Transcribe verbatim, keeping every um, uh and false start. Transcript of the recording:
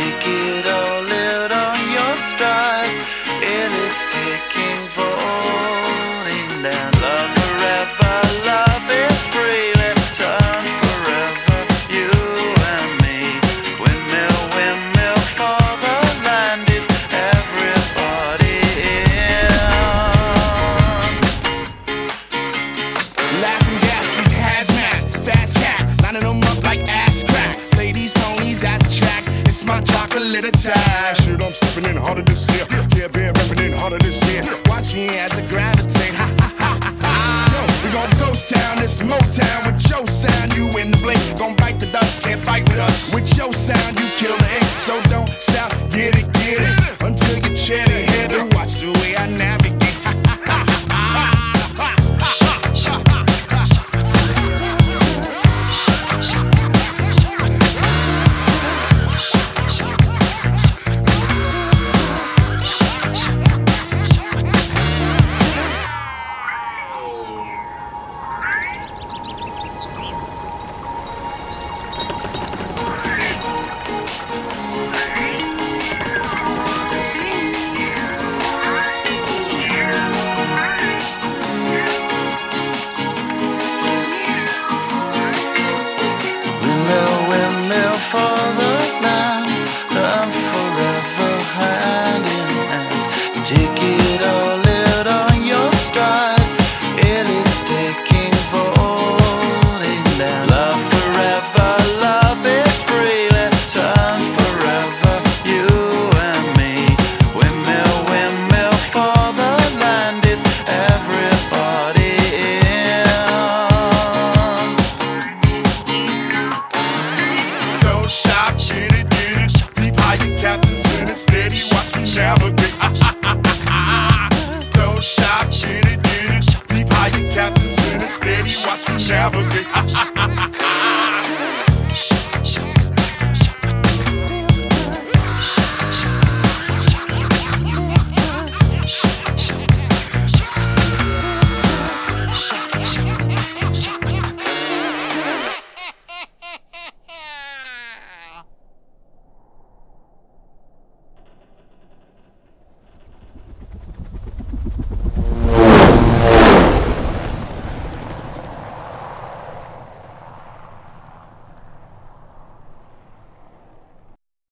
make it all live on your stride. It is taking, falling down. Love forever, love is free. Let's turn forever, you and me. Windmill, windmill for the land. Is everybody in? Laughing gas, these hazmats, fast cat, lining them up like ass crack. Play these ponies at the track. It's my chocolate attack. Shit, I'm stepping in harder this year. Yeah, been repping in harder this year. Watch me as I gravitate. Ha ha ha ha ha. Yo, we gon' ghost town, this Motown with your sound. You in the blink, gon' bite the dust, can't fight with us. With your sound, you kill the ink. So don't stop, get it, get it.